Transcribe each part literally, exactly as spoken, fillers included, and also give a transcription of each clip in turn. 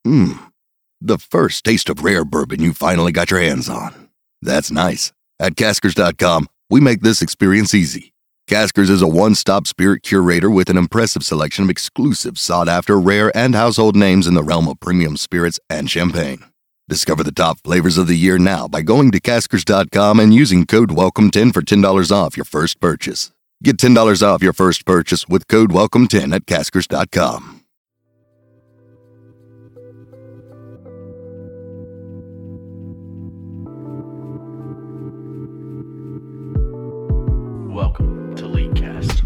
Mmm, the first taste of rare bourbon you finally got your hands on. That's nice. At Caskers dot com, we make this experience easy. Caskers is a one-stop spirit curator with an impressive selection of exclusive, sought-after, rare, and household names in the realm of premium spirits and champagne. Discover the top flavors of the year now by going to Caskers dot com and using code welcome ten for ten dollars off your first purchase. Get ten dollars off your first purchase with code welcome ten at Caskers dot com. Welcome to Leaguecast.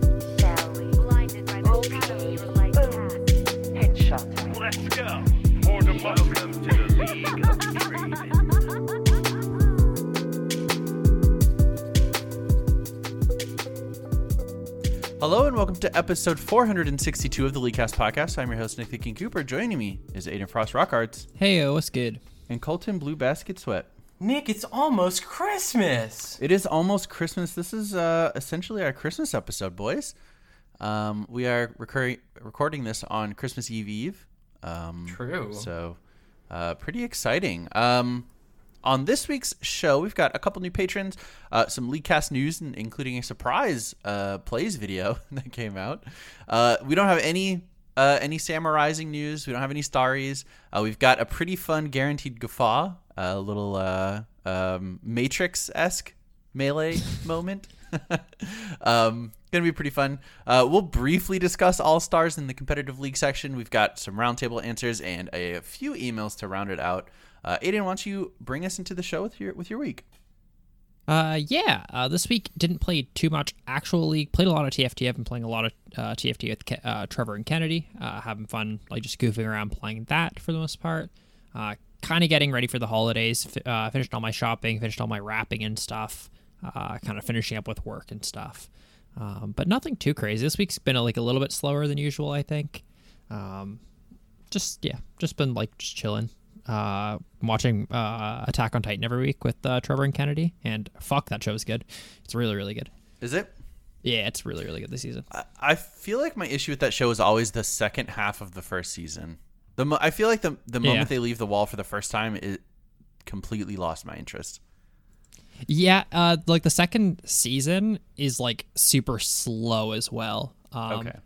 Let's go. For the welcome to the League of Dreaming. Hello and welcome to episode four hundred sixty-two of the Leaguecast podcast. I'm your host, Nick the King Cooper. Joining me is Aiden Frost Rockards Hey, what's good? and Colton Blue Basket Sweat. Nick, it's almost Christmas. It is almost Christmas. This is uh, essentially our Christmas episode, boys. Um, we are recurring, recording this on Christmas Eve Eve. Um, True. So, uh, pretty exciting. Um, on this week's show, we've got a couple new patrons, uh, some Leaguecast news, including a surprise uh, plays video that came out. Uh, we don't have any uh, any Sam Rising news. We don't have any stories. Uh, we've got a pretty fun guaranteed guffaw, a little uh, um, Matrix-esque melee moment. um, gonna be pretty fun. Uh, we'll briefly discuss All Stars in the competitive league section. We've got some roundtable answers and a few emails to round it out. Uh, Aiden, why don't you bring us into the show with your with your week? Uh, yeah, uh, this week didn't play too much actual league. Played a lot of T F T. I've been playing a lot of uh, T F T with Ke- uh, Trevor and Kennedy. Uh, having fun, like just goofing around playing that for the most part. Uh, kind of getting ready for the holidays. F- uh, finished all my shopping, finished all my wrapping and stuff. Uh, kind of finishing up with work and stuff. Um, but nothing too crazy. This week's been a, like a little bit slower than usual, I think. Um, just yeah, just been like just chilling. Uh, watching uh, Attack on Titan every week with uh, Trevor and Kennedy, and fuck, that show is good. It's really, really good. Is it? Yeah, it's really, really good this season. I, I feel like my issue with that show is always the second half of the first season. The mo- I feel like the the moment Yeah. they leave the wall for the first time, it completely lost my interest. Yeah, uh, like the second season is like super slow as well. Um, Okay.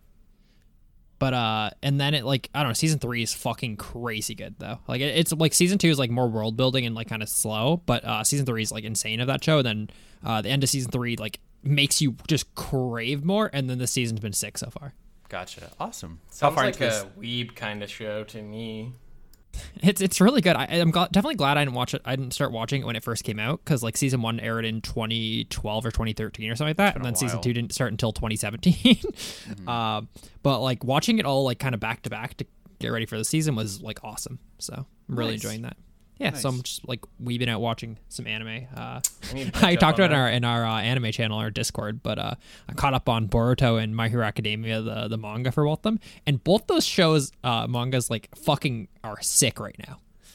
But uh, and then it like I don't know. Season three is fucking crazy good though. Like it, it's like season two is like more world building and like kind of slow, but uh, season three is like insane of that show. And then uh, the end of season three like makes you just crave more. And then the season's been sick so far. Gotcha. Awesome. Sounds far like into a weeb kind of show to me. It's it's really good. I, I'm gl- definitely glad I didn't watch it. I didn't start watching it when it first came out because like season one aired in twenty twelve or twenty thirteen or something like that, and been a then season while. two didn't start until twenty seventeen. mm-hmm. uh, but like watching it all like kind of back to back to get ready for the season was like awesome. So I'm really Nice. enjoying that. Yeah, so Nice. I'm just like we've been out watching some anime. Uh, I need to catch I up talked on about it in that. our in our uh, anime channel, our Discord, but uh, I caught up on Boruto and My Hero Academia, the the manga for both of them, and both those shows, uh, mangas like fucking are sick right now.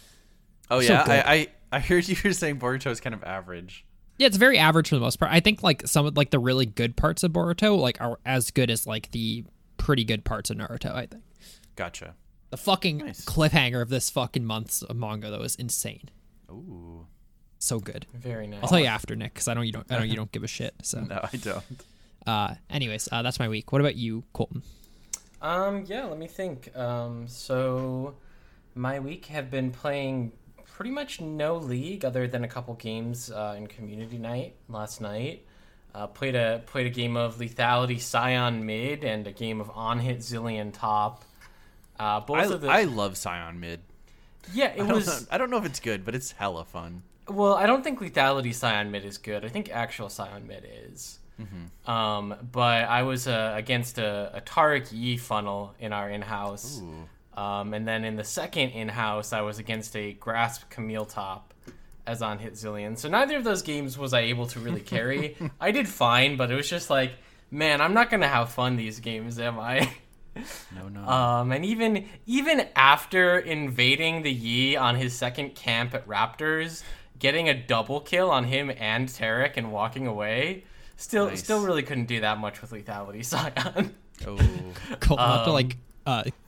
Oh So yeah, good. I, I I heard you were saying Boruto is kind of average. Yeah, it's very average for the most part. I think like some of like the really good parts of Boruto like are as good as like the pretty good parts of Naruto. I think Gotcha. the fucking Nice. cliffhanger of this fucking month's manga though is insane. Ooh. So good. Very nice. I'll tell you after, Nick, because I know you don't. I know you don't give a shit. So, No, I don't. uh, anyways, uh, that's my week. What about you, Colton? Um, yeah, let me think. Um, so my week have been playing pretty much no league other than a couple games uh, in community night last night. Uh, played a played a game of Lethality Scion mid and a game of On Hit Zillion top. Uh, both I, of the I love Scion mid. yeah, it I don't, was. know, I don't know if it's good, but it's hella fun. Well, I don't think Lethality Scion mid is good. I think actual Scion mid is. Mm-hmm. Um, but I was uh, against a, a Tariq Yi funnel in our in-house. Ooh. Um, and then in the second in-house, I was against a Grasp Camille top as on Hit Zillion. So neither of those games was I able to really carry. I did fine, but it was just like, man, I'm not going to have fun these games, am I? No, no. Um, and even even after invading the Yi on his second camp at Raptors, getting a double kill on him and Tarek and walking away, still Nice. still really couldn't do that much with Lethality Scion. oh. Cool. I'll have to Um, like uh,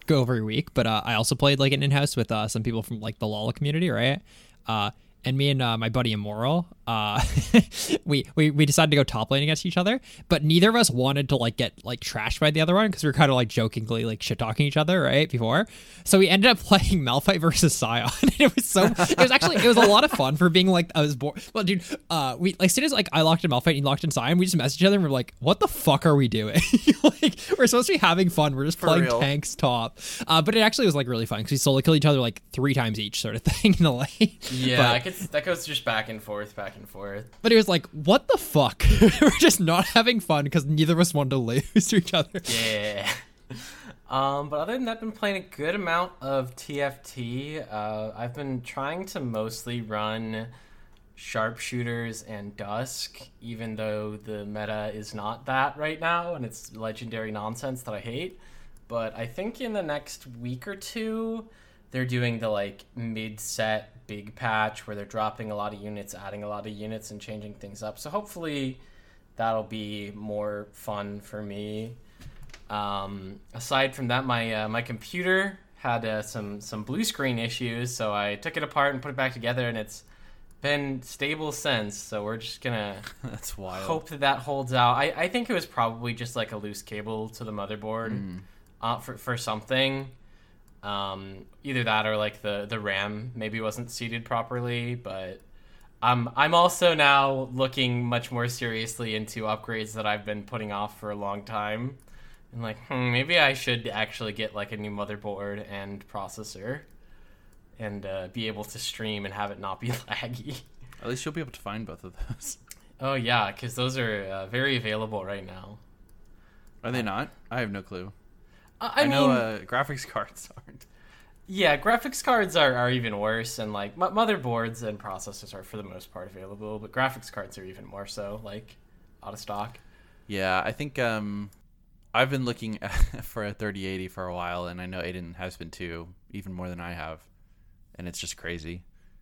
go every week, but uh, I also played like an in-house with uh, some people from like the Lola community, right? Uh, and me and uh, my buddy Immoral, uh, we, we we decided to go top lane against each other, but neither of us wanted to like get like trashed by the other one because we were kind of like jokingly like shit talking each other right before. So we ended up playing Malphite versus Sion. It was so it was actually it was a lot of fun for being like I was bored. Well, dude, uh, we like as soon as like I locked in Malphite and he locked in Sion, we just messaged each other and we're like, what the fuck are we doing? Like we're supposed to be having fun. We're just For playing real. tanks top. Uh, but it actually was like really fun because we solo killed each other like three times each sort of thing in the lane. Yeah, But- I could, that goes just back and forth, back and forth. But it was like, what the fuck? We're just not having fun because neither of us wanted to lose to each other. Yeah. Um, but other than that, I've been playing a good amount of T F T. Uh, I've been trying to mostly run sharpshooters and dusk, even though the meta is not that right now, and it's legendary nonsense that I hate. But I think in the next week or two, they're doing the like mid-set big patch where they're dropping a lot of units, adding a lot of units, and changing things up. So hopefully that'll be more fun for me. Um, aside from that, my uh, my computer had uh, some some blue screen issues, so I took it apart and put it back together, and it's been stable since. So we're just gonna That's wild. hope that that holds out. I, I think it was probably just like a loose cable to the motherboard Mm. uh, for for something. Um, either that or like the the RAM maybe wasn't seated properly, but. I'm I'm also now looking much more seriously into upgrades that I've been putting off for a long time. And like, hmm, maybe I should actually get like a new motherboard and processor and uh, be able to stream and have it not be laggy. At least you'll be able to find both of those. Oh yeah, because those are uh, very available right now. Are they not? I have no clue. Uh, I, I, mean, know uh, graphics cards aren't. yeah, graphics cards are, are even worse, and like m- motherboards and processors are for the most part available, but graphics cards are even more so, like out of stock. Yeah, I think um, I've been looking for a thirty eighty for a while, and I know Aiden has been too, even more than I have, and it's just crazy.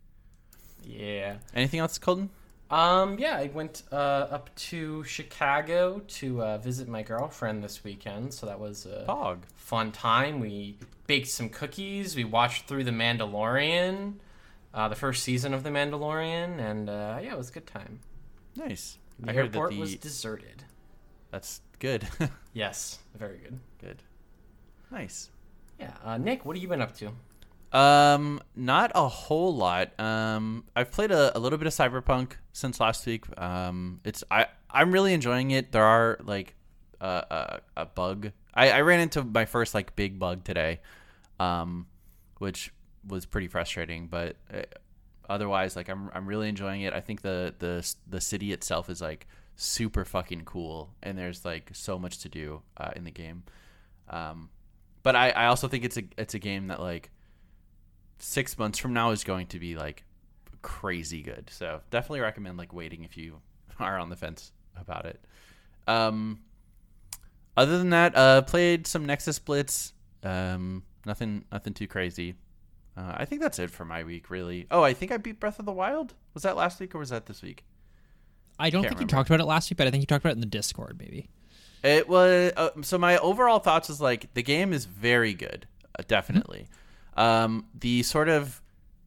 Yeah. Anything else, Colton? Um, yeah, I went uh, up to Chicago to uh, visit my girlfriend this weekend, so that was a Pog. fun time. We baked some cookies, we watched through The Mandalorian, uh, the first season of The Mandalorian, and uh, yeah, it was a good time. Nice. The I heard that airport the was deserted. that's good. Yes, very good. Good. Nice. Yeah, uh, Nick, what have you been up to? Um, not a whole lot. Um, I've played a, a little bit of Cyberpunk since last week. Um, it's I I'm really enjoying it. There are like uh, a a bug. I, I ran into my first like big bug today, um, which was pretty frustrating. But uh, otherwise, like I'm I'm really enjoying it. I think the the the city itself is like super fucking cool, and there's like so much to do uh, in the game. Um, but I, I also think it's a it's a game that like six months from now is going to be like crazy good. So definitely recommend like waiting if you are on the fence about it. Um, other than that, uh, played some Nexus Blitz. Um, nothing, nothing too crazy. Uh, I think that's it for my week, really. Oh, I think I beat Breath of the Wild. Was that last week or was that this week? I don't Can't think remember. you talked about it last week, but I think you talked about it in the Discord, maybe. It was uh, so my overall thoughts was like the game is very good, uh, definitely. Um, the sort of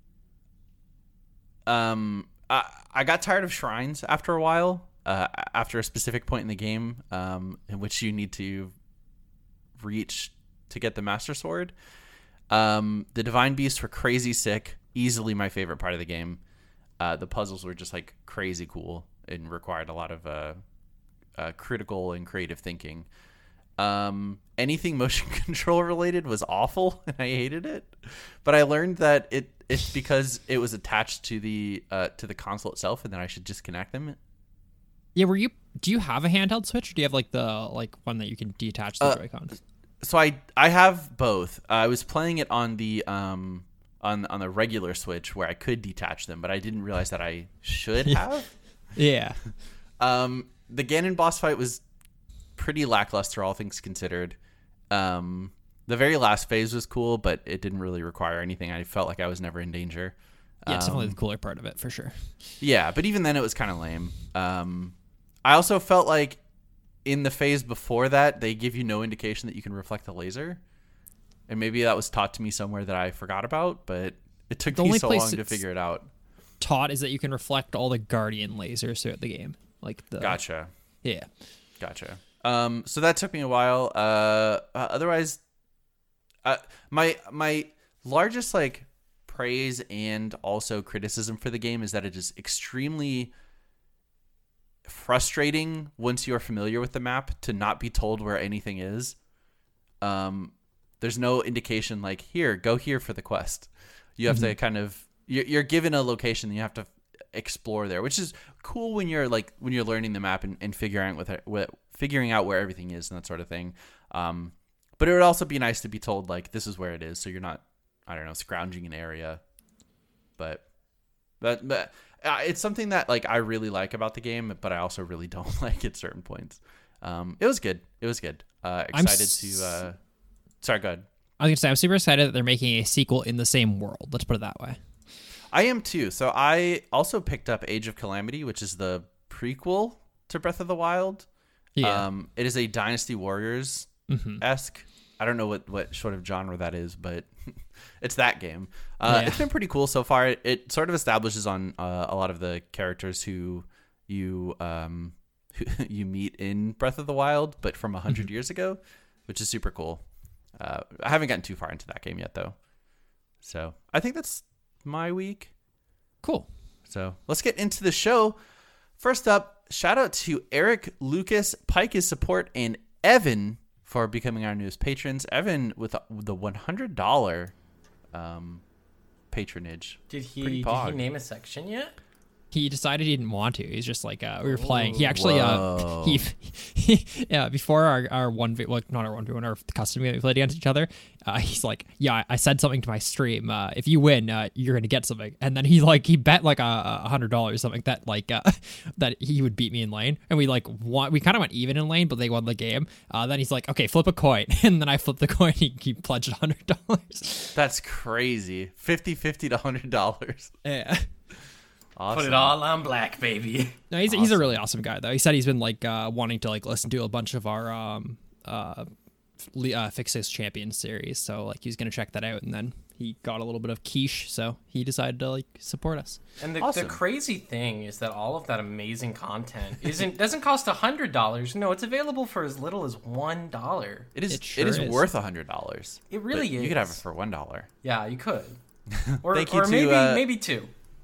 um, I, I got tired of shrines after a while. Uh, after a specific point in the game, um, in which you need to reach to get the Master Sword. Um, the Divine Beasts were crazy sick. Easily my favorite part of the game. Uh, the puzzles were just like crazy cool and required a lot of uh, uh, critical and creative thinking. Um, anything motion control related was awful, and I hated it. But I learned that it it's because it was attached to the uh, to the console itself, and then I should disconnect them. Yeah, were you? Do you have a handheld Switch, or do you have like the like one that you can detach the Uh, Joy-Cons? So I I have both. I was playing it on the um on on the regular Switch where I could detach them, but I didn't realize that I should have. Yeah. Um, the Ganon boss fight was pretty lackluster, all things considered. Um, the very last phase was cool, but it didn't really require anything. I felt like I was never in danger. Yeah, it's Um, definitely the cooler part of it for sure. Yeah, but even then it was kind of lame. Um, I also felt like in the phase before that, they give you no indication that you can reflect the laser. and maybe that was taught to me somewhere that I forgot about, but it took The me only so place long to it's- figure it out. Taught is that you can reflect all the Guardian lasers throughout the game. Like the Gotcha. Yeah. Gotcha. Um, so that took me a while. Uh, uh, otherwise, uh, my my largest like praise and also criticism for the game is that it is extremely frustrating once you are familiar with the map to not be told where anything is. Um, there's no indication like here, go here for the quest. You have mm-hmm. to kind of you're, you're given a location and you have to explore there, which is cool when you're like when you're learning the map and, and figuring out with it, with figuring out where everything is and that sort of thing. Um, but it would also be nice to be told like this is where it is, so you're not, I don't know, scrounging an area. But but but uh, it's something that like I really like about the game, but I also really don't like at certain points. Um, it was good. It was good. Uh, excited s- to. Uh, sorry, go ahead. I was gonna say I'm super excited that they're making a sequel in the same world. Let's put it that way. I am too. So I also picked up Age of Calamity, which is the prequel to Breath of the Wild. Yeah. Um, it is a Dynasty Warriors esque. I don't know what, what sort of genre that is, but it's that game. Uh, Yeah. It's been pretty cool so far. It, it sort of establishes on uh, a lot of the characters who you um, who you meet in Breath of the Wild, but from a hundred years ago, which is super cool. Uh, I haven't gotten too far into that game yet, though. So I think that's my week. Cool. So let's get into the show. First up, shout out to Eric, Lucas, Pike's support, and Evan for becoming our newest patrons. Evan with the one hundred dollars um, patronage. Did he Pretty did pog. he name a section yet? He decided he didn't want to. He's just like uh, we were playing. He actually Whoa. uh he, he yeah before our our one v well not our one v one our custom game that we played against each other. Uh, he's like, yeah, I said something to my stream. Uh, if you win, uh, you're gonna get something. And then he like he bet like a, a hundred dollars something that like uh, that he would beat me in lane. And we like won, we kind of went even in lane, but they won the game. Uh, then he's like, okay, flip a coin. And then I flipped the coin. He, he pledged a hundred dollars. That's crazy. fifty-fifty to one hundred dollars. Yeah. Awesome. Put it all on black, baby. No, he's he's a really awesome guy though. He said he's been like uh, wanting to like listen to a bunch of our um uh, Le- uh Fixes Champions series, so like he's gonna check that out, and then he got a little bit of quiche, so he decided to like support us. And the, Awesome. the crazy thing is that all of that amazing content isn't doesn't cost a hundred dollars. No, it's available for as little as one dollar. It is. It sure it is, is. worth one hundred dollars. It really You is. could have it for one dollar. Yeah, you could. Or, Thank you or to, maybe uh, maybe two.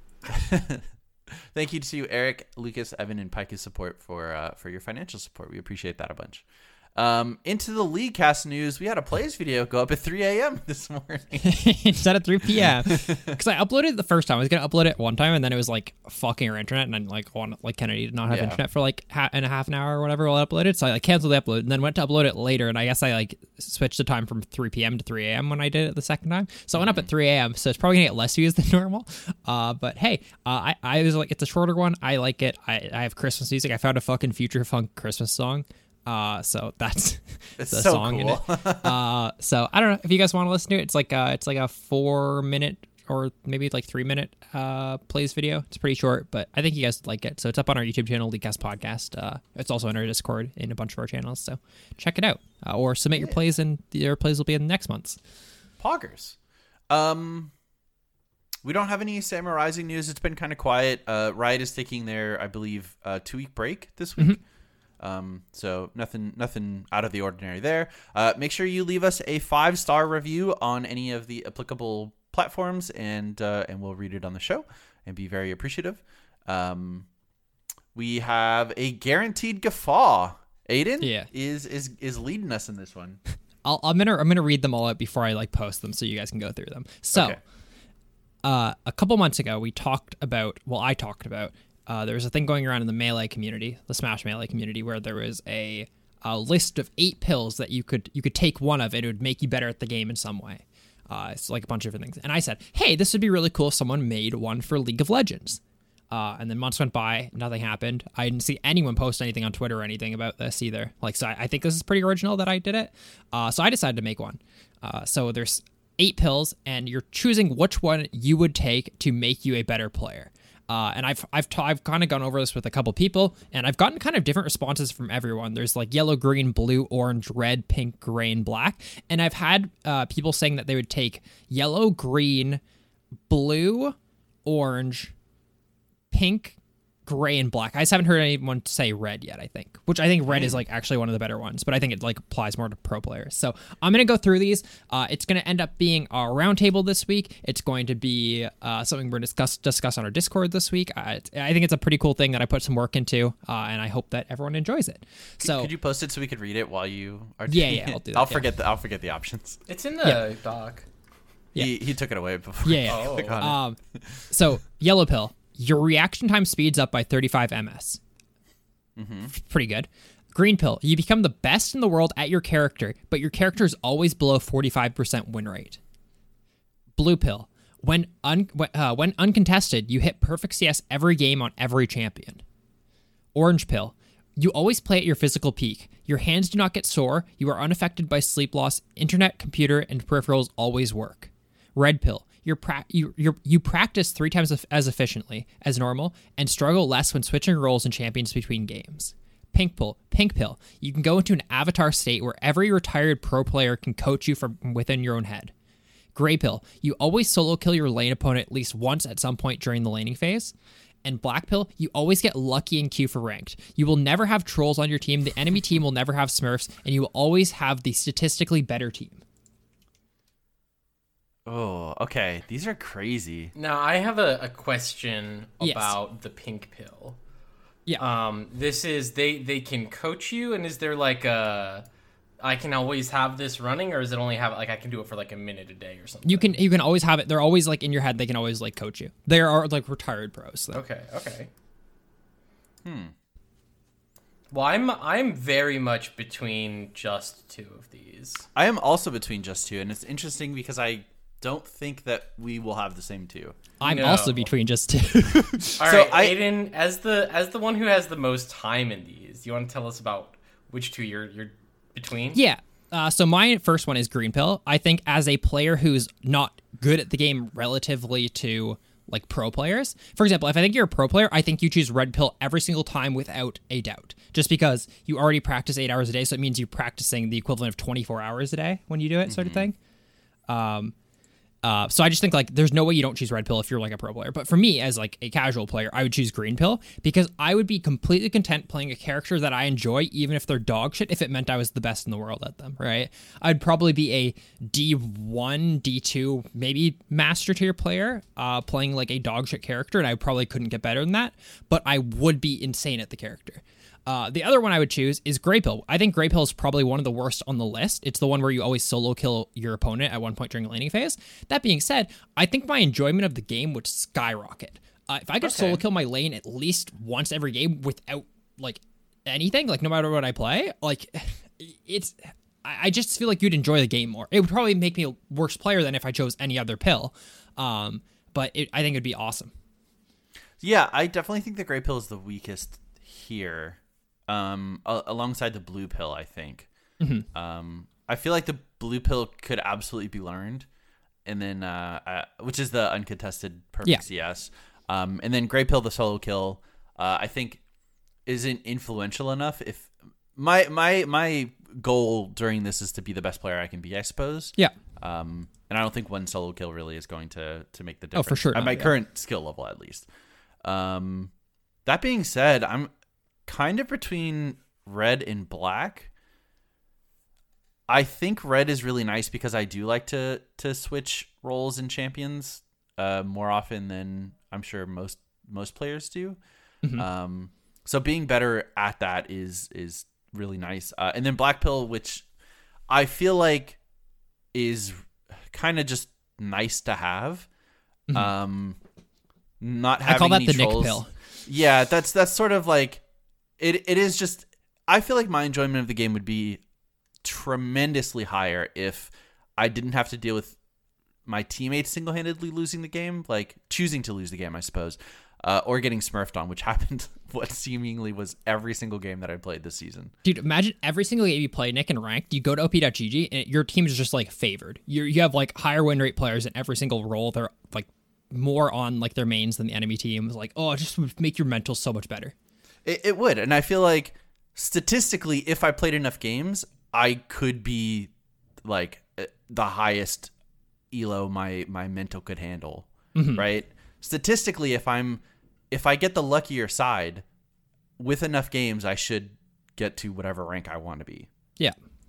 Thank you to Eric, Lucas, Evan, and Pike's support for uh, for your financial support. We appreciate that a bunch. Um, into the League Cast news, we had a plays video go up at three a.m. this morning. Instead of three p.m. Because I uploaded it the first time. I was gonna upload it one time, and then it was like fucking our internet, and I'm like, want like Kennedy did not have Yeah. internet for like ha- and a half an hour or whatever while I uploaded. So I like canceled the upload, and then went to upload it later. And I guess I like switched the time from three p.m. to three a.m. when I did it the second time. So I went up at three a.m. So it's probably gonna get less views than normal. Uh, but hey, uh, I I was like, it's a shorter one. I like it. I I have Christmas music. I found a fucking future funk Christmas song. Uh, so that's It's the so song in it. cool. Uh, so I don't know if you guys want to listen to it. It's like uh, it's like a four minute or maybe like three minute uh plays video. It's pretty short, but I think you guys would like it. So it's up on our YouTube channel, Leakcast Podcast. Uh, it's also in our Discord in a bunch of our channels. So check it out, uh, or submit your plays, and your plays will be in next month's. Poggers. Um, we don't have any Samurai Rising news. It's been kind of quiet. Uh, Riot is taking their, I believe, uh, two week break this week. Um, so nothing, nothing out of the ordinary there. Uh, make sure you leave us a five star review on any of the applicable platforms, and uh, and we'll read it on the show and be very appreciative. Um, we have a guaranteed guffaw. Aiden Yeah. is is is leading us in this one. I'll, I'm gonna I'm gonna read them all out before I like post them, so you guys can go through them. So, Okay. uh, a couple months ago, we talked about. Well, I talked about. Uh, there was a thing going around in the Melee community, the Smash Melee community, where there was a, a list of eight pills that you could you could take one of, and it would make you better at the game in some way. Uh, it's like a bunch of different things. And I said, hey, this would be really cool if someone made one for League of Legends. Uh, and then months went by, nothing happened. I didn't see anyone post anything on Twitter or anything about this either. Like, so I, I think this is pretty original that I did it. Uh, so I decided to make one. Uh, so there's eight pills, and you're choosing which one you would take to make you a better player. Uh, and I've I've ta- I've kind of gone over this with a couple people, and I've gotten kind of different responses from everyone. There's like yellow, green, blue, orange, red, pink, gray, and black. And I've had uh, people saying that they would take yellow, green, blue, orange, pink, gray, and black. I just haven't heard anyone say red yet, I think, which I think red is like actually one of the better ones, but I think it like applies more to pro players. So I'm going to go through these. Uh, it's going to end up being our roundtable this week. It's going to be uh, something we're discuss discuss on our Discord this week. Uh, I think it's a pretty cool thing that I put some work into, uh, and I hope that everyone enjoys it. So Could you post it so we could read it while you are Yeah, doing yeah, it? I'll do that, I'll yeah. forget the I'll forget the options. It's in the Yeah. doc. He he took it away before. Yeah, yeah. I click on it. Um, so yellow pill, your reaction time speeds up by thirty-five ms. Mm-hmm. Pretty good. Green pill, you become the best in the world at your character, but your character is always below forty-five percent win rate. Blue pill, when un- uh, when uncontested, you hit perfect C S every game on every champion. Orange pill, you always play at your physical peak. Your hands do not get sore. You are unaffected by sleep loss. Internet, computer, and peripherals always work. Red pill, you're pra- you you you practice three times as- as efficiently as normal and struggle less when switching roles and champions between games. Pink pill, pink pill, you can go into an avatar state where every retired pro player can coach you from within your own head. Gray pill, you always solo kill your lane opponent at least once at some point during the laning phase. And black pill, you always get lucky in queue for ranked. You will never have trolls on your team, the enemy team will never have smurfs, and you will always have the statistically better team. Oh, okay. These are crazy. Now I have a, a question Yes. about the pink pill. Yeah. Um, this is they they can coach you, and is there like a I can always have this running, or is it only have like I can do it for like a minute a day or something? You can you can always have it. They're always like in your head. They can always like coach you. They are like retired pros. Though. Okay, okay. Hmm. Well, I'm I'm very much between just two of these. I am also between just two, and it's interesting because I don't think that we will have the same two. I'm No. also between just two. All So right, I- Aiden, as the as the one who has the most time in these, you want to tell us about which two you're you're between? Yeah. Uh, so my first one is green pill. I think as a player who's not good at the game relatively to like pro players, for example, if I think you're a pro player, I think you choose red pill every single time without a doubt, just because you already practice eight hours a day. So it means you're practicing the equivalent of twenty-four hours a day when you do it, sort of thing. Um, Uh, so I just think like there's no way you don't choose red pill if you're like a pro player. But for me as like a casual player, I would choose green pill because I would be completely content playing a character that I enjoy, even if they're dog shit, if it meant I was the best in the world at them, right? I'd probably be a D one, D two, maybe master tier player, uh, playing like a dog shit character, and I probably couldn't get better than that, but I would be insane at the character. Uh, the other one I would choose is Grey Pill. I think Grey Pill is probably one of the worst on the list. It's the one where you always solo kill your opponent at one point during the laning phase. That being said, I think my enjoyment of the game would skyrocket. Uh, if I could Okay. solo kill my lane at least once every game without like anything, like no matter what I play, like it's, I I just feel like you'd enjoy the game more. It would probably make me a worse player than if I chose any other pill. Um, but it, I think it'd be awesome. Yeah, I definitely think the gray pill is the weakest here. Um, a- alongside the blue pill, I think. Mm-hmm. Um, I feel like the blue pill could absolutely be learned, and then uh, uh which is the uncontested perfect Yeah. C S. Um, and then gray pill, the solo kill, uh, I think isn't influential enough. If my my my goal during this is to be the best player I can be, I suppose. Yeah. Um, and I don't think one solo kill really is going to to make the Oh, difference. for sure At not, my yeah. current skill level, at least. Um, that being said, I'm kind of between red and black. I think red is really nice because I do like to to switch roles in champions uh, more often than I'm sure most most players do. Mm-hmm. Um, so being better at that is is really nice. Uh, and then black pill, which I feel like is kind of just nice to have. Mm-hmm. Um, not having I call that any the trolls. Nick pill. Yeah, that's that's sort of like it. It is just. I feel like my enjoyment of the game would be tremendously higher if I didn't have to deal with my teammates single-handedly losing the game, like choosing to lose the game, I suppose, uh, or getting smurfed on, which happened what seemingly was every single game that I played this season. Dude, imagine every single game you play, Nick, and ranked, you go to O P dot G G, and your team is just, like, favored. You you have, like, higher win rate players in every single role. They're, like, more on like their mains than the enemy team was like, oh, it just would make your mental so much better. It, it would, and I feel like statistically, if I played enough games, I could be like the highest elo my my mental could handle, mm-hmm. right? Statistically, if I'm if I get the luckier side with enough games, I should get to whatever rank I want to be. Yeah.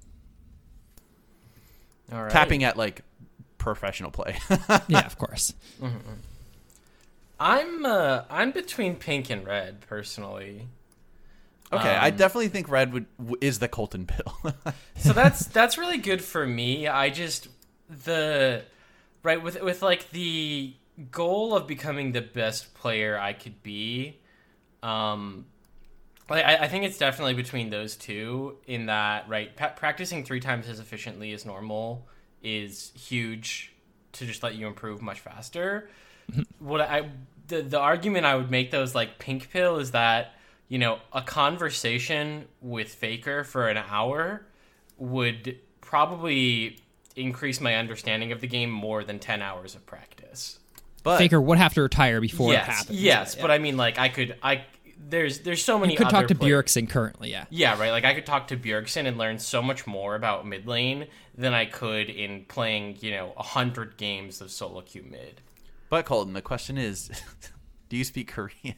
All right. Capping at like professional play. Yeah, of course. Mm-hmm. I'm uh, I'm between pink and red personally. Okay, um, I definitely think red would w- is the Colton pill. So that's that's really good for me. I just the right with with like the goal of becoming the best player I could be. Um, like I, I think it's definitely between those two. In that, right, pa- practicing three times as efficiently as normal is huge to just let you improve much faster. What I the the argument I would make though is like pink pill is that, you know, a conversation with Faker for an hour would probably increase my understanding of the game more than ten hours of practice. But Faker would have to retire before yes, it happens. yes, Yeah. but I mean, like, I could, I there's there's so many. You could other talk to players. Bjergsen currently, yeah. Yeah, right. Like I could talk to Bjergsen and learn so much more about mid lane than I could in playing, you know, a hundred games of solo queue mid. but Colton, the question is, do you speak Korean?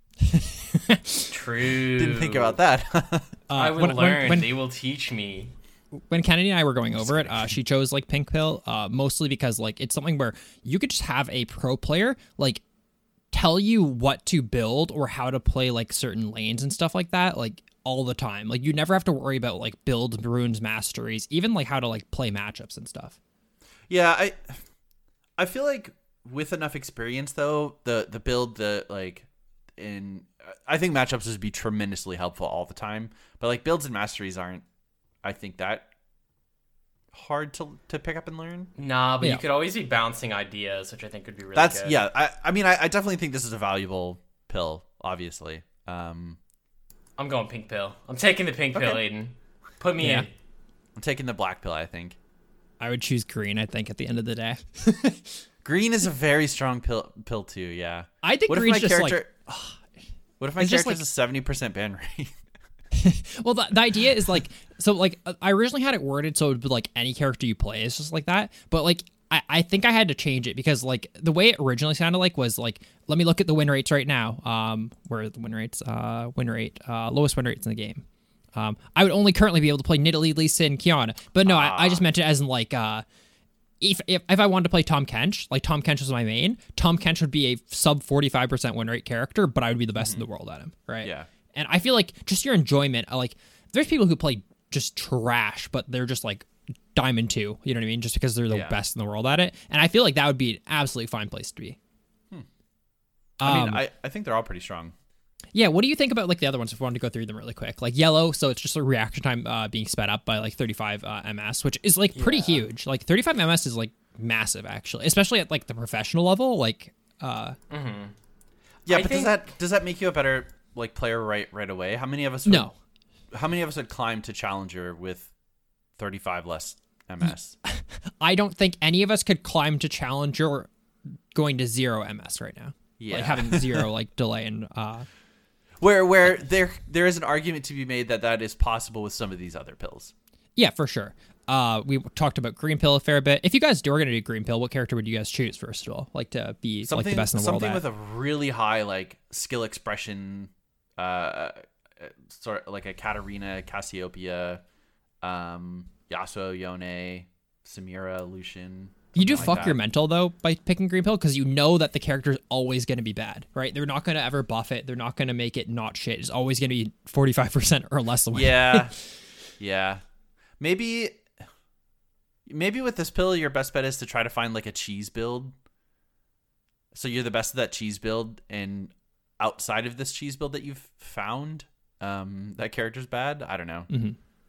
True. Didn't think about that. Uh, I will when, learn. When, when, they will teach me. when Kennedy and I were going over it, uh, she chose like pink pill, uh, mostly because like it's something where you could just have a pro player like tell you what to build or how to play like certain lanes and stuff like that, like all the time. Like you never have to worry about like builds, runes, masteries, even like how to like play matchups and stuff. Yeah, I I feel like with enough experience though, the the build the like in I think matchups would be tremendously helpful all the time. But like builds and masteries aren't I think that hard to to pick up and learn. Nah, but Yeah. you could always be bouncing ideas, which I think would be really That's good. yeah, I I mean I, I definitely think this is a valuable pill, obviously. Um I'm going pink pill. I'm taking the pink pill, Okay. Aiden. Put me Yeah. in. I'm taking the black pill, I think. I would choose green, I think, at the end of the day. Green is a very strong pill pill too, yeah. I think What if green's my just like character What if my it's just character's like- a seventy percent ban rate? Well, the, the idea is like, so like I originally had it worded so it would be like any character you play is just like that. But like, I, I think I had to change it because like the way it originally sounded like was like, let me look at the win rates right now. Um, where are the win rates? Uh, win rate, uh, lowest win rates in the game. Um, I would only currently be able to play Nidalee, Lee Sin, Kiana. But no, I, I just meant it as in like, uh, if, if if I wanted to play Tom Kench, like Tom Kench was my main, Tom Kench would be a sub forty-five percent win rate character, but I would be the best in the world at him, right? Yeah. And I feel like just your enjoyment, uh, like there's people who play just trash, but they're just like diamond two, you know what I mean? Just because they're the Yeah. best in the world at it. And I feel like that would be an absolutely fine place to be. I mean, Um, I, I think they're all pretty strong. Yeah, what do you think about like the other ones if we wanted to go through them really quick? Like yellow, so it's just a reaction time uh, being sped up by like thirty-five uh, M S, which is like pretty Yeah. huge. Like thirty-five M S is like massive actually, especially at like the professional level. Like uh Yeah, I but think- does that does that make you a better like player right right away? How many of us would, no. How many of us would climb to challenger with thirty-five less M S? I don't think any of us could climb to challenger going to zero M S right now. Yeah. Like having zero like delay and uh where where there there is an argument to be made that that is possible with some of these other pills. yeah, for sure. Uh, we talked about green pill a fair bit. If you guys were gonna do green pill, what character would you guys choose first of all? Like to be Something like the best in the world something at? with a really high like skill expression, uh, sort of like a Katarina, Cassiopeia, um, Yasuo, Yone, Samira, Lucian. You do something like fuck your that. mental though by picking green pill because you know that the character's always gonna be bad, right? They're not gonna ever buff it. They're not gonna make it not shit. It's always gonna be forty-five percent or less. Away. Yeah, yeah. Maybe, maybe with this pill, your best bet is to try to find like a cheese build. So you're the best of that cheese build, and outside of this cheese build that you've found, um, that character's bad. I don't know. Mm-hmm.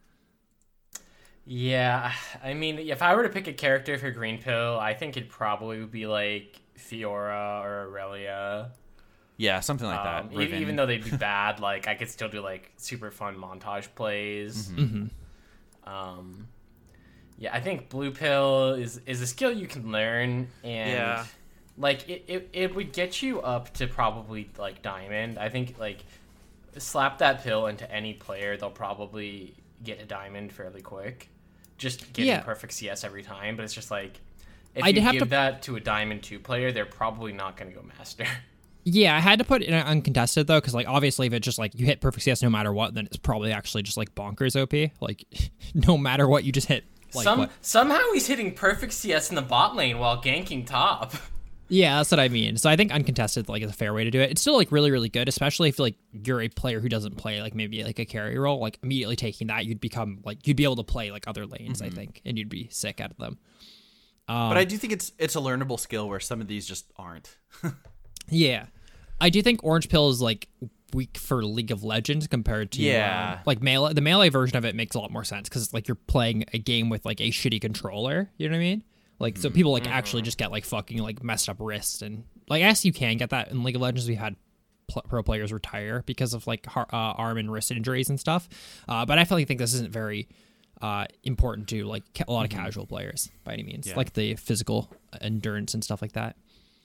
Yeah, I mean, if I were to pick a character for green pill, I think it'd probably would be like Fiora or Aurelia. Yeah, something like Um, that. e- Riven. even though they'd be bad, like I could still do like super fun montage plays. Mm-hmm. Um, yeah, I think blue pill is is a skill you can learn, and Yeah. like it, it, it would get you up to probably like diamond. I think like slap that pill into any player, they'll probably get a diamond fairly quick. Just getting Yeah. perfect C S every time, but it's just like if I'd you have give to- that to a diamond two player, they're probably not going to go master. Yeah, I had to put it in uncontested though, because like obviously if it's just like you hit perfect C S no matter what, then it's probably actually just like bonkers O P. Like no matter what, you just hit like Some what? somehow he's hitting perfect C S in the bot lane while ganking top. Yeah, that's what I mean. So I think uncontested like is a fair way to do it. It's still like really really good, especially if like you're a player who doesn't play like maybe like a carry role. Like immediately taking that, you'd become like you'd be able to play like other lanes, I think, and you'd be sick out of them. But I do think it's it's a learnable skill where some of these just aren't. Yeah, I do think Orange Pill is like weak for League of Legends compared to Yeah. um, like melee. The melee version of it makes a lot more sense because like you're playing a game with like a shitty controller. You know what I mean? Like so people like actually just get like fucking like messed up wrists and like I guess you can get that in League of Legends. We had pl- pro players retire because of like har- uh, arm and wrist injuries and stuff. Uh, but I feel like think this isn't very uh, important to like ca- a lot of casual players by any means, Yeah. like the physical endurance and stuff like that.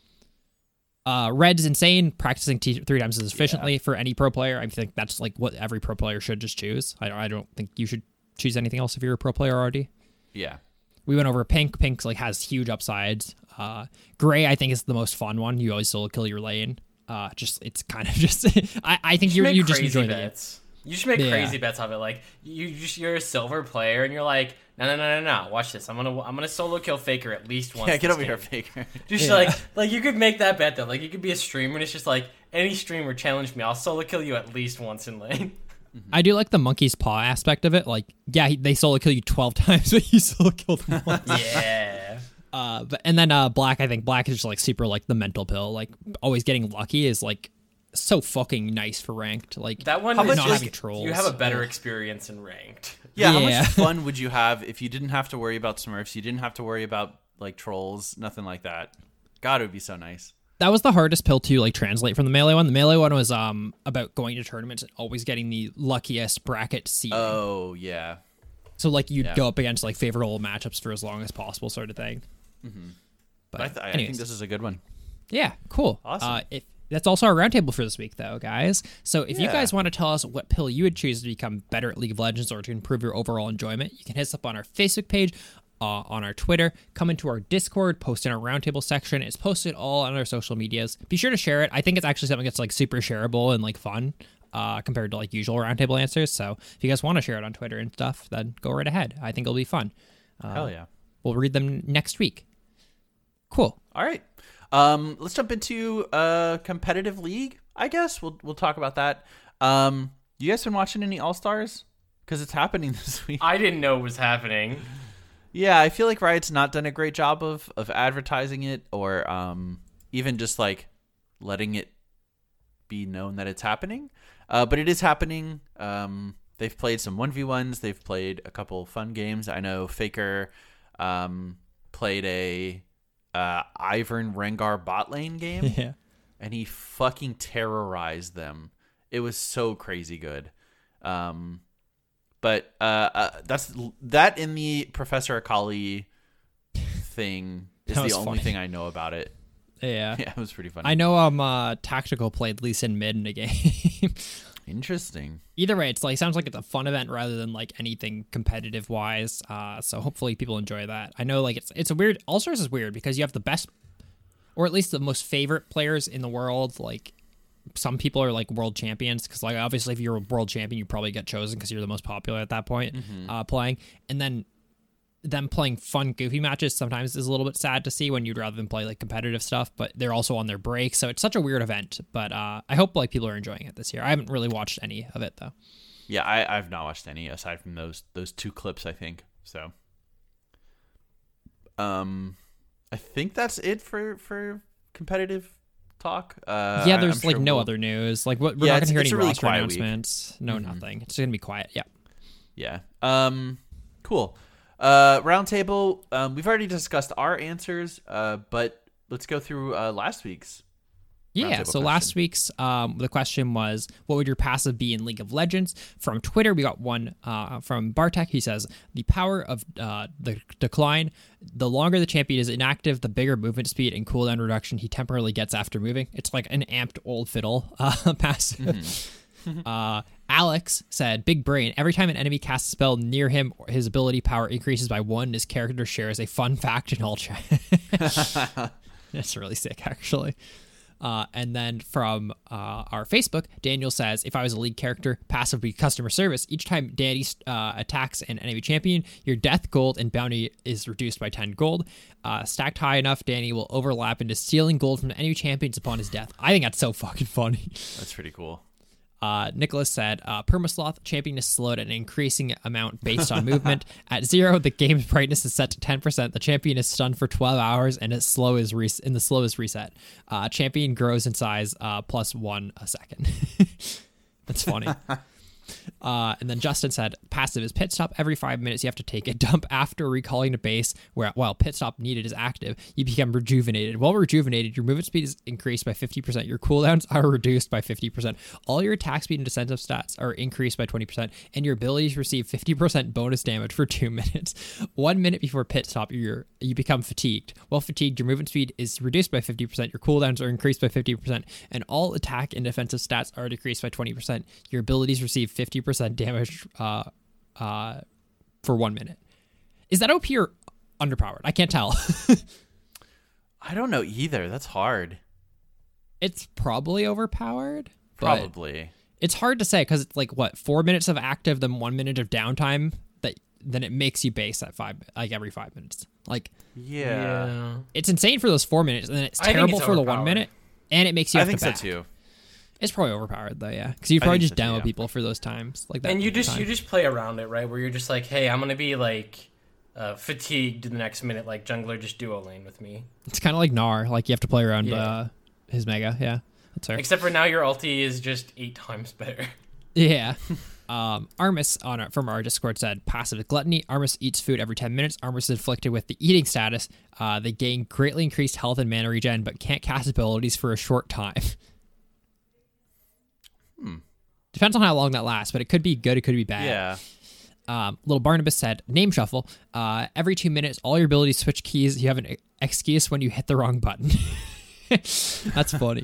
Uh, Red's insane. Practicing T three times as efficiently for any pro player. I think that's like what every pro player should just choose. I, I don't think you should choose anything else if you're a pro player already. Yeah. We went over Pink. Pink like has huge upsides. Uh, Gray I think is the most fun one. You always solo kill your lane. Uh, just it's kind of just I, I think You you're make you just crazy enjoy the game. bets. You should make Yeah. crazy bets of it. Like you just you're a silver player and you're like, no no no no no. Watch this. I'm gonna I'm gonna solo kill Faker at least once. Yeah, get this over here, game." Faker. Just Yeah. like like you could make that bet though. Like you could be a streamer and it's just like any streamer challenge me. I'll solo kill you at least once in lane. I do like the monkey's paw aspect of it. Like yeah, he, they solo kill you twelve times, but you solo kill them once. Yeah. Uh, but and then uh, Black, I think Black is just like super like the mental pill. Like always getting lucky is like so fucking nice for ranked. Like That one How is much not is- just, having trolls. you have a better Ugh. experience in ranked. Yeah, how Yeah. much fun would you have if you didn't have to worry about Smurfs? You didn't have to worry about like trolls, nothing like that. God, it would be so nice. That was the hardest pill to like translate from the melee one. The melee one was um about going to tournaments and always getting the luckiest bracket seed. Oh yeah, so like you'd yeah. go up against like favorable matchups for as long as possible, sort of thing. But I, th- I anyways. think this is a good one. Yeah, cool. Awesome. Uh, if that's also our roundtable for this week, though, guys. So if you Yeah. guys want to tell us what pill you would choose to become better at League of Legends or to improve your overall enjoyment, you can hit us up on our Facebook page, uh, on our Twitter, come into our Discord, post in our roundtable section. It's posted all on our social medias. Be sure to share it. I think it's actually something that's like super shareable and like fun uh, compared to like usual roundtable answers. So if you guys want to share it on Twitter and stuff, then go right ahead. I think it'll be fun. Uh, Hell yeah. We'll read them next week. Cool. All right. Um, let's jump into uh competitive league. I guess we'll we'll talk about that. Um, you guys been watching any All Stars? Because it's happening this week. I didn't know it was happening. Yeah, I feel like Riot's not done a great job of of advertising it, or um, even just like letting it be known that it's happening. Uh, but it is happening. Um, they've played some one v ones. They've played a couple fun games. I know Faker um, played a uh, Ivern Rengar bot lane game, Yeah. and he fucking terrorized them. It was so crazy good. Um, but uh, uh, that's that in the Professor Akali thing is That the was only funny. thing I know about it. Yeah. Yeah, it was pretty funny. I know um uh Tactical played Lee Sin mid in a game. Interesting. Either way, it's like sounds like it's a fun event rather than like anything competitive wise. Uh so hopefully people enjoy that. I know like it's it's a weird All Stars is weird because you have the best or at least the most favorite players in the world. Like some people are like world champions because like obviously if you're a world champion you probably get chosen because you're the most popular at that point uh playing. And then them playing fun goofy matches sometimes is a little bit sad to see when you'd rather than play like competitive stuff, but they're also on their break, so it's such a weird event. But uh I hope like people are enjoying it this year. I haven't really watched any of it though. Yeah, I, I've not watched any aside from those those two clips, I think. So um I think that's it for for competitive talk. Uh Yeah, I- there's I'm like sure no we'll- other news. Like what we're Yeah, not it's- gonna hear it's any a really roster quiet week. announcements. No, nothing. It's gonna be quiet. Yeah. Yeah. Um cool. Uh roundtable, um we've already discussed our answers, uh but let's go through uh last week's. Yeah, roundtable so question. last week's um, the question was, what would your passive be in League of Legends? From Twitter, we got one uh, from Bartek. He says, the power of uh, the decline. The longer the champion is inactive, the bigger movement speed and cooldown reduction he temporarily gets after moving. It's like an amped old fiddle uh, passive. Mm-hmm. uh, Alex said, big brain. Every time an enemy casts a spell near him, his ability power increases by one. His character shares a fun fact in all chat. That's really sick, actually. Uh, and then from uh, our Facebook, Daniel says, if I was a league character, passive would be customer service. Each time Danny uh, attacks an enemy champion, your death, gold, and bounty is reduced by ten gold. Uh, stacked high enough, Danny will overlap into stealing gold from enemy champions upon his death. I think that's so fucking funny. That's pretty cool. Uh, Nicholas said, uh, Permasloth, champion is slowed at an increasing amount based on movement. At zero, the game's brightness is set to ten percent. The champion is stunned for twelve hours, and its slow is re- in the slowest reset. Uh, champion grows in size uh, plus one a second. That's funny. Uh, and then Justin said, passive is pit stop. Every five minutes, you have to take a dump after recalling to base, where while pit stop needed is active, you become rejuvenated. While rejuvenated, your movement speed is increased by fifty percent. Your cooldowns are reduced by fifty percent. All your attack speed and defensive stats are increased by twenty percent, and your abilities receive fifty percent bonus damage for two minutes. One minute before pit stop, you're, you become fatigued. While fatigued, your movement speed is reduced by fifty percent. Your cooldowns are increased by fifty percent, and all attack and defensive stats are decreased by twenty percent. Your abilities receive fifty percent damage uh, uh, for one minute. Is that O P or underpowered? I can't tell. I don't know either. That's hard. It's probably overpowered. but Probably. It's hard to say because it's like what four minutes of active, then one minute of downtime. That then it makes you base at five, like every five minutes. Like Yeah. it's insane for those four minutes, and then it's I think terrible it's for the one overpowered. minute, and it makes you I have think to so back. too. It's probably overpowered though, yeah, because you I probably think just so too, demo yeah. people for those times like that. And you just time. you just play around it, right? Where you're just like, hey, I'm gonna be like uh, fatigued the next minute, like jungler just duo lane with me. It's kind of like Gnar, like you have to play around Yeah. uh, his mega. Yeah, that's fair. Except for now, your ulti is just eight times better. Yeah. um, Armus on our, from our Discord said, passive gluttony. Armus eats food every ten minutes. Armus is afflicted with the eating status. Uh, they gain greatly increased health and mana regen, but can't cast abilities for a short time. Hmm. Depends on how long that lasts, but it could be good, it could be bad. Yeah. Um, Little Barnabas said, name shuffle. Uh, every two minutes, all your abilities switch keys. You have an excuse when you hit the wrong button. That's funny.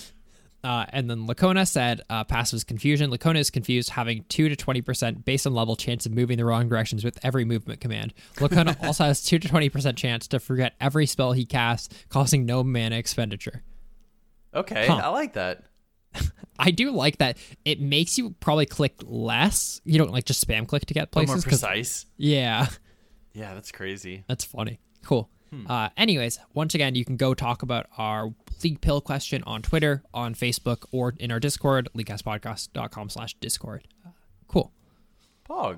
Uh, and then Lacona said, uh, passive is confusion. Lacona is confused, having two to twenty percent based on level chance of moving the wrong directions with every movement command. Lacona also has two to twenty percent chance to forget every spell he casts, causing no mana expenditure. Okay. Huh. I like that. I do like that. It makes you probably click less. You don't like just spam click to get A little more places. 'cause- precise. Yeah. Yeah, that's crazy. That's funny. Cool. Uh, anyways, once again, you can go talk about our League Pill question on Twitter, on Facebook, or in our Discord, leaguecastpodcast.com slash Discord. Uh, cool. Pog.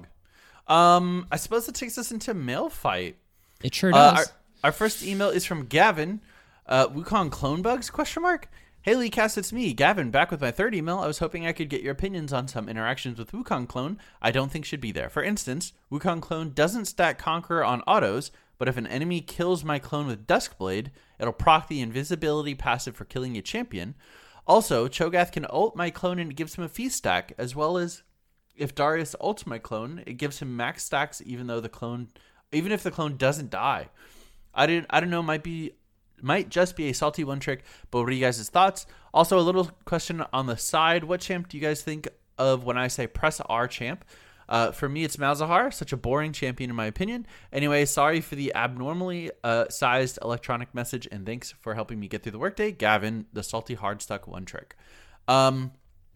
Um, I suppose that takes us into mail fight. It sure Uh, does. our, our first email is from Gavin. Uh, Wukong clone bugs? Question mark. Hey, Leecast, it's me, Gavin, back with my third email. I was hoping I could get your opinions on some interactions with Wukong clone I don't think should be there. For instance, Wukong clone doesn't stack Conqueror on autos, but if an enemy kills my clone with Duskblade, it'll proc the invisibility passive for killing a champion. Also, Cho'Gath can ult my clone and it gives him a feast stack, as well as if Darius ults my clone, it gives him max stacks even though the clone, even if the clone doesn't die. I didn't. I don't know. Might be, might just be a salty one trick. But what are you guys' thoughts? Also, a little question on the side: what champ do you guys think of when I say press R champ? Uh, for me, it's Malzahar, such a boring champion in my opinion. Anyway, sorry for the abnormally uh, sized electronic message, and thanks for helping me get through the workday, Gavin, the salty hard stuck one trick. Um,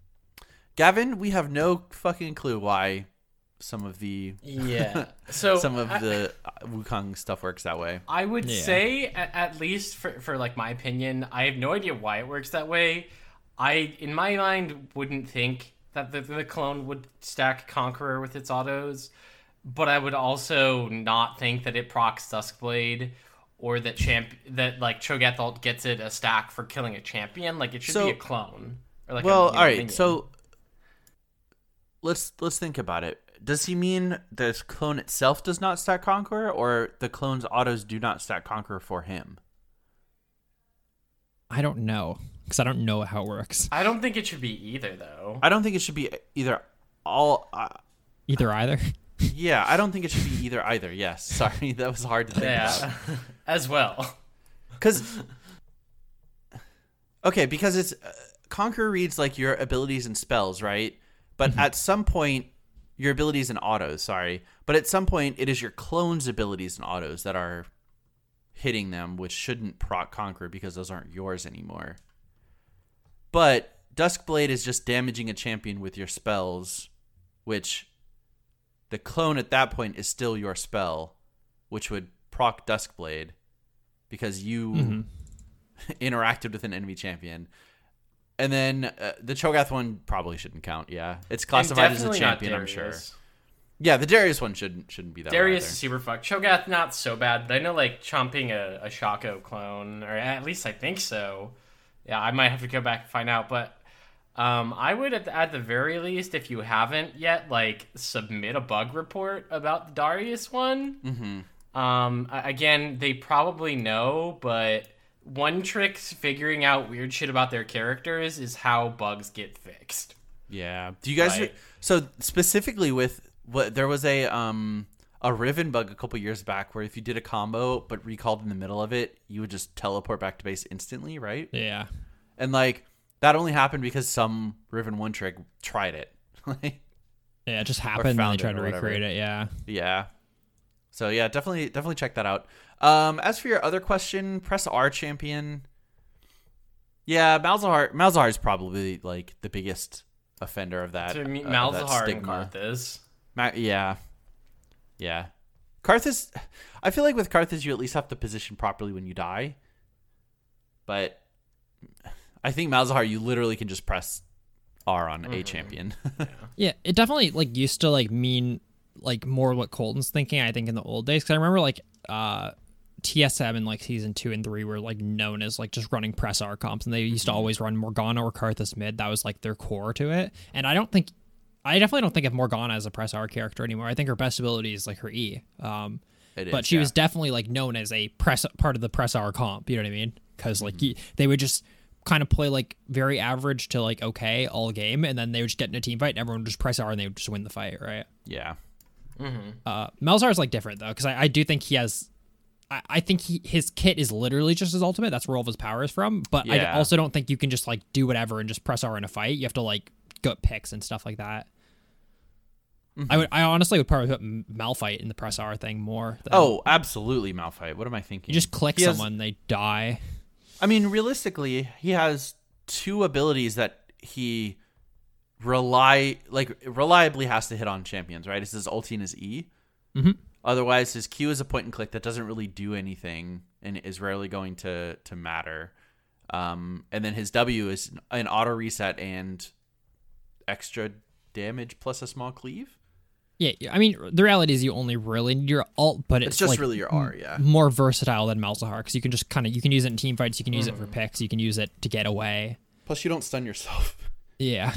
Gavin, we have no fucking clue why some of the Yeah. So some of I- the Wukong stuff works that way. I would Yeah. say, at, at least for, for like my opinion, I have no idea why it works that way. I, in my mind, wouldn't think that the, the clone would stack Conqueror with its autos, but I would also not think that it procs Duskblade or that champ that like Cho'Gath ult gets it a stack for killing a champion. Like it should So- be a clone. Or like Well, a, you know, all right. minion. So let's let's think about it. Does he mean the clone itself does not stack Conqueror, or the clone's autos do not stack Conqueror for him? I don't know because I don't know how it works. I don't think it should be either, though. I don't think it should be either all. Uh, Either either. yeah, I don't think it should be either either. Yes, sorry, that was hard to think about. Yeah, as well. Because okay, because it's uh, Conqueror reads like your abilities and spells, right? But at some point, your abilities and autos. Sorry, but at some point, it is your clone's abilities and autos that are hitting them, which shouldn't proc Conqueror because those aren't yours anymore. But Duskblade is just damaging a champion with your spells, which the clone at that point is still your spell, which would proc Duskblade because you mm-hmm. interacted with an enemy champion. And then uh, the Cho'Gath one probably shouldn't count. Yeah, it's classified as a champion, I'm sure. Yeah, the Darius one shouldn't shouldn't be that. Darius is super fucked. Cho'Gath not so bad, but I know like chomping a, a Shaco clone, or at least I think so. Yeah, I might have to go back and find out, but um, I would at the, at the very least, if you haven't yet, like submit a bug report about the Darius one. Mm-hmm. Um, again, they probably know, but one trick figuring out weird shit about their characters is how bugs get fixed. Yeah. Do you guys Right. so specifically with what there was a um a Riven bug a couple years back where if you did a combo but recalled in the middle of it, you would just teleport back to base instantly, right? Yeah. And like that only happened because some Riven one trick tried it. Yeah, it just happened and they found it tried to or whatever. recreate it, yeah. Yeah. So yeah, definitely definitely check that out. Um, as for your other question, press R champion. Yeah, Malzahar Malzahar is probably like the biggest offender of that. To me, uh, of that Malzahar and stigma. Karthus. Ma- yeah. Yeah. Karthus, I feel like with Karthus you at least have to position properly when you die. But I think Malzahar you literally can just press R on mm-hmm. a champion. Yeah, it definitely like used to like mean like more what Colton's thinking, I think, in the old days. Because I remember like uh, T S M in like season two and three were like known as like just running press R comps, and they used to always run Morgana or Karthus mid. That was like their core to it. And I don't think, I definitely don't think of Morgana as a press R character anymore. I think her best ability is like her E. Um, It is, but she yeah. was definitely like known as a press part of the press R comp. You know what I mean? Because like mm-hmm. they would just kind of play like very average to like okay all game, and then they would just get in a team fight, and everyone would just press R, and they would just win the fight, right? Yeah. Mm-hmm. Uh, Malzahar is like different though, because I, I do think he has. I, I think he, his kit is literally just his ultimate. That's where all of his power is from. But Yeah. I also don't think you can just like do whatever and just press R in a fight. You have to like go picks and stuff like that. Mm-hmm. I would. I honestly would probably put Malphite in the press R thing more. Than, Oh, absolutely Malphite. What am I thinking? you just click He has- someone, they die. I mean, realistically, he has two abilities that he rely like reliably has to hit on champions, right? It's his ulti and his E. Mm-hmm. Otherwise, his Q is a point and click that doesn't really do anything and is rarely going to to matter. Um, and then his W is an auto reset and extra damage plus a small cleave. Yeah, I mean, the reality is you only really need your ult, but it's, It's just like really your R, yeah. more versatile than Malzahar, because you can just kind of you can use it in team fights, you can use it for picks, you can use it to get away. Plus, you don't stun yourself. Yeah,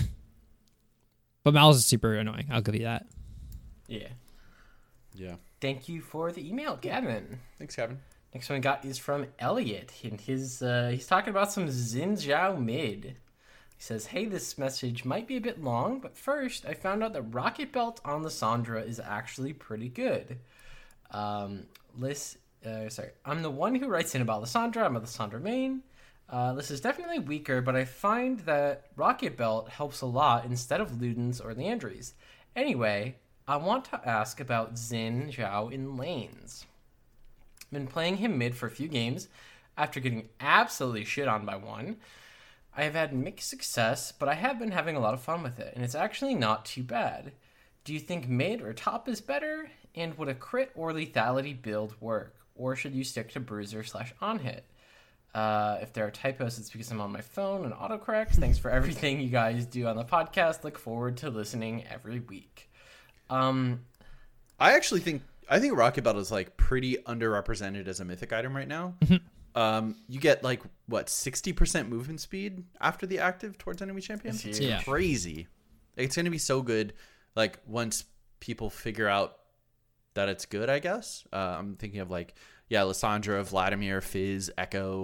but Malz is super annoying. I'll give you that. Yeah. Yeah. Thank you for the email, Gavin. Thanks, Kevin. Next one we got is from Elliot, and his uh, he's talking about some Xin Zhao mid. He says, "Hey, this message might be a bit long, but first, I found out that Rocket Belt on Lissandra is actually pretty good. Um, Liz, uh, sorry, I'm the one who writes in about Lissandra. I'm a Lissandra main. Uh, this is definitely weaker, but I find that Rocket Belt helps a lot instead of Ludens or Liandry's. Anyway, I want to ask about Xin Zhao in lanes. I've been playing him mid for a few games after getting absolutely shit on by one. I have had mixed success, but I have been having a lot of fun with it, and it's actually not too bad. Do you think mid or top is better? And would a crit or lethality build work? Or should you stick to bruiser slash on hit? Uh, if there are typos, it's because I'm on my phone and autocorrects. Thanks for everything you guys do on the podcast. Look forward to listening every week." Um, I actually think I think Rocket Belt is like pretty underrepresented as a mythic item right now. Um, you get like what sixty percent movement speed after the active towards enemy champions. It's It's Yeah. crazy. It's gonna be so good. Like once people figure out that it's good, I guess. Uh, I'm thinking of like yeah, Lissandra, Vladimir, Fizz, Echo,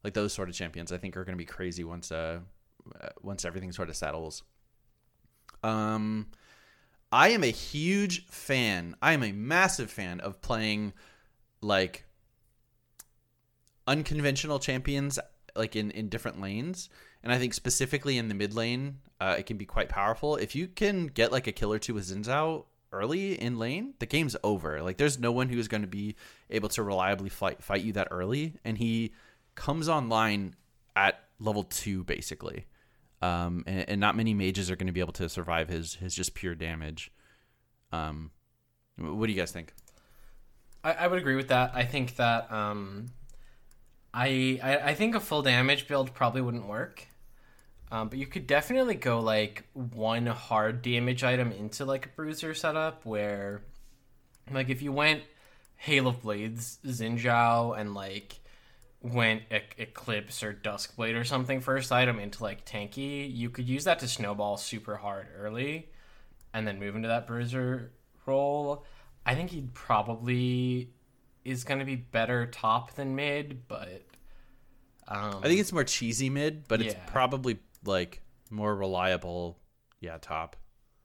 like those sort of champions, I think are going to be crazy once uh once everything sort of settles. Um, I am a huge fan. I am a massive fan of playing like unconventional champions, like in, in different lanes. And I think specifically in the mid lane, uh, it can be quite powerful. If you can get like a kill or two with Xin Zhao early in lane, the game's over. Like there's no one who is going to be able to reliably fight fight you that early. And he comes online at level two basically. Um, and, and not many mages are going to be able to survive his his just pure damage. Um, what do you guys think? I, I would agree with that. I think that um, I, I I think a full damage build probably wouldn't work. Um, but you could definitely go like one hard damage item into like a bruiser setup where, like, if you went Hail of Blades, Xin Zhao, and like went e- Eclipse or Duskblade or something first item into like tanky, you could use that to snowball super hard early and then move into that bruiser role. I think he probably is going to be better top than mid, but um, I think it's more cheesy mid, but it's yeah. probably like more reliable, yeah, top.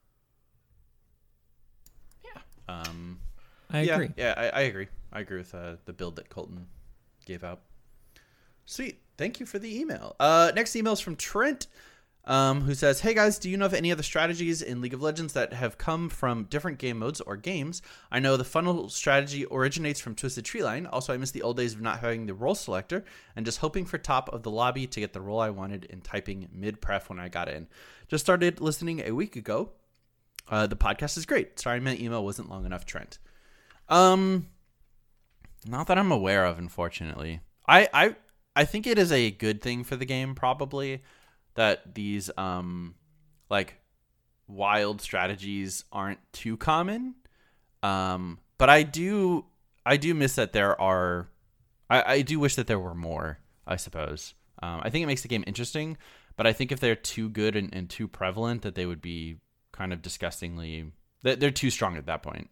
Yeah. Um, I yeah, agree. Yeah, I, I agree. I agree with uh, the build that Colton gave out. Sweet. Thank you for the email. Uh, next email is from Trent, um, who says, "Hey guys, do you know of any other strategies in League of Legends that have come from different game modes or games? I know the funnel strategy originates from Twisted Treeline. Also, I miss the old days of not having the role selector and just hoping for top of the lobby to get the role I wanted and typing mid-pref when I got in. Just started listening a week ago. Uh, the podcast is great. Sorry my email wasn't long enough, Trent." Um, not that I'm aware of, unfortunately. I, I, I think it is a good thing for the game, probably, that these um like wild strategies aren't too common. Um, but I do I do miss that there are I, I do wish that there were more, I suppose. Um, I think it makes the game interesting, but I think if they're too good and, and too prevalent, that they would be kind of disgustingly they're too strong at that point.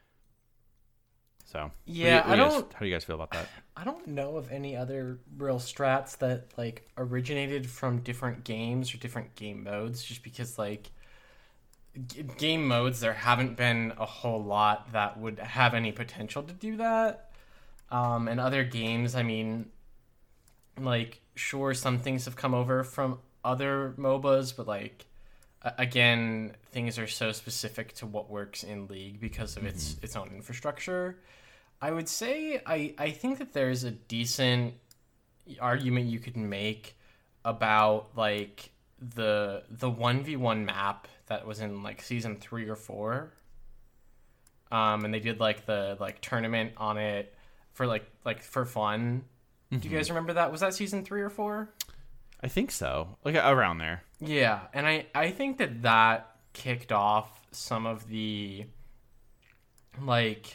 So Yeah, what do you, what I do you guys- don't- how do you guys feel about that? I don't know of any other real strats that like originated from different games or different game modes, just because like g- game modes there haven't been a whole lot that would have any potential to do that. Um, and other games, I mean, like sure some things have come over from other M O B As, but like a- again, things are so specific to what works in League because of its its own infrastructure. I would say I, I think that there's a decent argument you could make about like the the one v one map that was in like season three or four. Um and they did like the like tournament on it for like like for fun. Do you guys remember that? Was that season three or four? I think so. Like around there. Yeah, and I, I think that that kicked off some of the like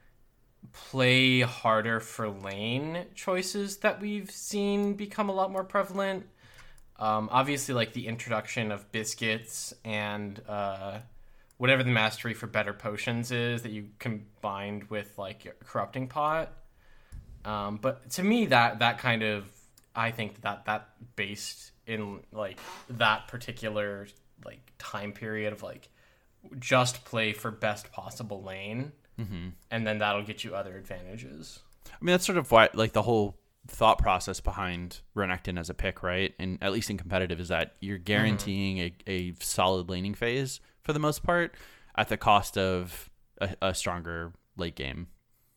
play harder for lane choices that we've seen become a lot more prevalent. Um, obviously, like the introduction of biscuits and uh, whatever the mastery for better potions is that you combined with like your corrupting pot. Um, but to me, that that kind of I think that that based in like that particular like time period of like just play for best possible lane. Mm-hmm. And then that'll get you other advantages. I mean, that's sort of why, like, the whole thought process behind Renekton as a pick, right? And at least in competitive, is that you're guaranteeing mm-hmm. a, a solid laning phase for the most part at the cost of a, a stronger late game.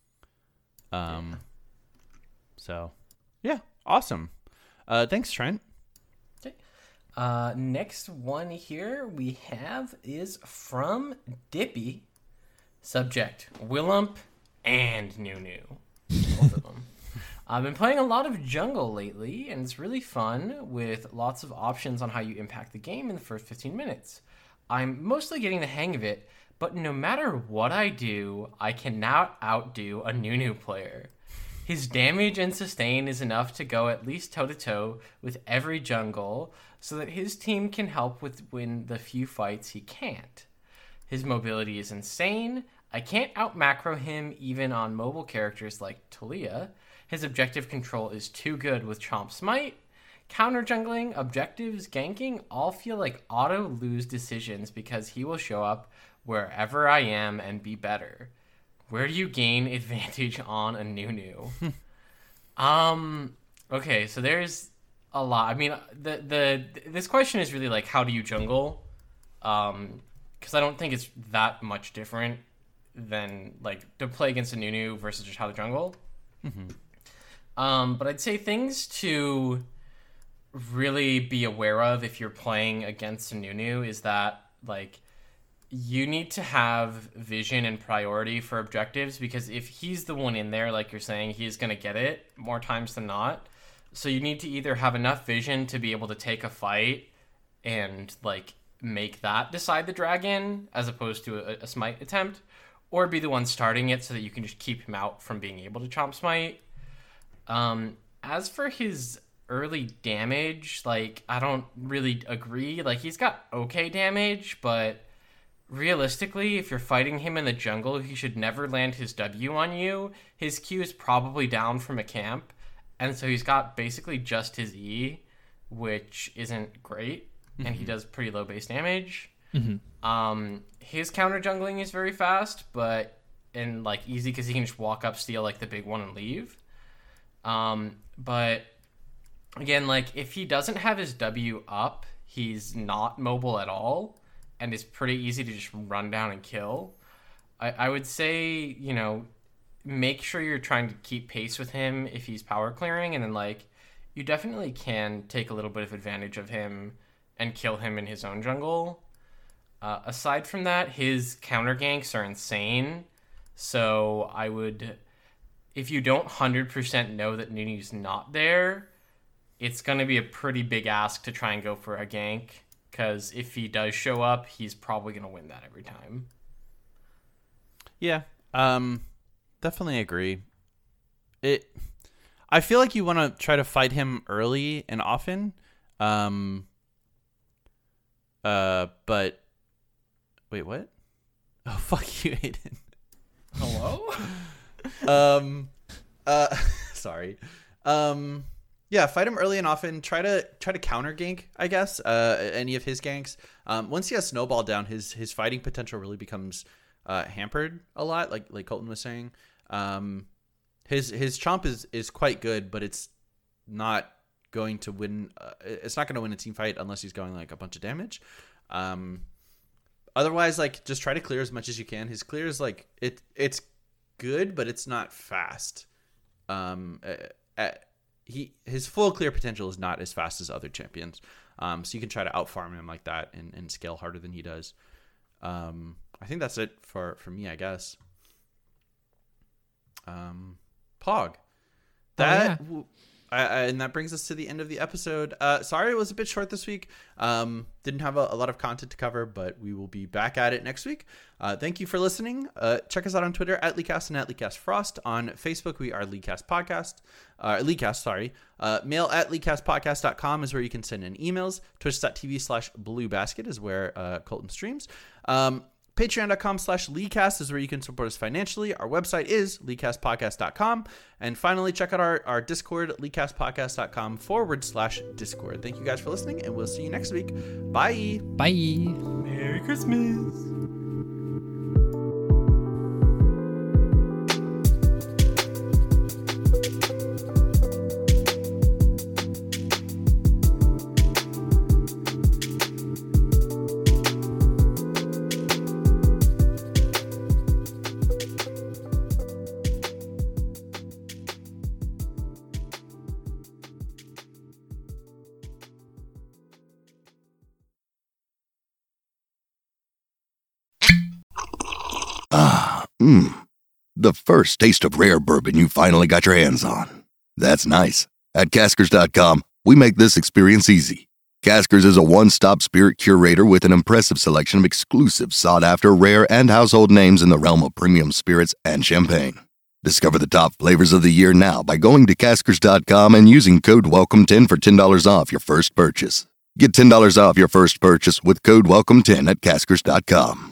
Um. Yeah. So, yeah, awesome. Uh, thanks, Trent. Okay. Uh, next one here we have is from Dippy. Subject, Willump and Nunu. Both of them. I've been playing a lot of jungle lately, and it's really fun with lots of options on how you impact the game in the first fifteen minutes. I'm mostly getting the hang of it, but no matter what I do, I cannot outdo a Nunu player. His damage and sustain is enough to go at least toe-to-toe with every jungle, so that his team can help with win the few fights he can't. His mobility is insane. I can't out-macro him even on mobile characters like Talia. His objective control is too good with Chomp Smite. Counter jungling, objectives, ganking all feel like auto lose decisions because he will show up wherever I am and be better. Where do you gain advantage on a Nunu? um, okay, so there's a lot. I mean, the the this question is really like, how do you jungle? Um, because I don't think it's that much different than like to play against a Nunu versus just how to jungle. Mm-hmm. Um, but I'd say things to really be aware of if you're playing against a Nunu is that like you need to have vision and priority for objectives, because if he's the one in there, like you're saying, he's going to get it more times than not. So you need to either have enough vision to be able to take a fight and like make that decide the dragon as opposed to a, a smite attempt, or be the one starting it so that you can just keep him out from being able to chomp smite. Um, as for his early damage, like I don't really agree. Like he's got okay damage, but realistically, if you're fighting him in the jungle, he should never land his W on you. His Q is probably down from a camp, and so he's got basically just his E, which isn't great, mm-hmm. and he does pretty low base damage. Mm-hmm. Um, his counter jungling is very fast, but and like easy because he can just walk up, steal like the big one, and leave. Um, but again, like if he doesn't have his W up, he's not mobile at all, and it's pretty easy to just run down and kill. I, I would say, you know, make sure you're trying to keep pace with him if he's power clearing, and then like you definitely can take a little bit of advantage of him and kill him in his own jungle. Uh, aside from that, his counter ganks are insane. So I would, if you don't one hundred percent know that Nunu's not there, it's going to be a pretty big ask to try and go for a gank, because if he does show up, he's probably going to win that every time. Yeah, um, definitely agree. It, I feel like you want to try to fight him early and often, um, uh, but wait, what? Oh, fuck you, Aiden. Hello? um, uh, sorry. Um, yeah, fight him early and often. Try to try to counter gank, I guess. Uh, any of his ganks. Um, once he has snowball down, his his fighting potential really becomes uh hampered a lot. Like like Colton was saying. Um, his his chomp is is quite good, but it's not going to win. Uh, it's not going to win a team fight unless he's going like a bunch of damage. Um, otherwise, like just try to clear as much as you can. His clear is like it it's good, but it's not fast. Um, at, he his full clear potential is not as fast as other champions. Um, so you can try to outfarm him like that and, and scale harder than he does. Um, I think that's it for, for me, I guess. Um, Pog. That oh, yeah. w- I, I, and that brings us to the end of the episode. Uh, sorry it was a bit short this week. Um, didn't have a, a lot of content to cover, but we will be back at it next week. Uh, thank you for listening. Uh, check us out on Twitter at LeagueCast and at LeagueCastFrost. On Facebook, we are LeagueCast Podcast. Uh, LeagueCast, sorry. Uh, mail at LeagueCastPodcast dot com is where you can send in emails. Twitch.tv slash Blue Basket is where uh, Colton streams. Um, Patreon.com slash LeagueCast is where you can support us financially. Our website is LeagueCastPodcast dot com. And finally, check out our, our Discord, LeagueCastPodcast.com forward slash Discord. Thank you guys for listening, and we'll see you next week. Bye. Bye. Merry Christmas! Mmm. The first taste of rare bourbon you finally got your hands on. That's nice. At Caskers dot com, we make this experience easy. Caskers is a one-stop spirit curator with an impressive selection of exclusive, sought-after, rare, and household names in the realm of premium spirits and champagne. Discover the top flavors of the year now by going to Caskers dot com and using code welcome ten for ten dollars off your first purchase. Get ten dollars off your first purchase with code welcome ten at Caskers dot com.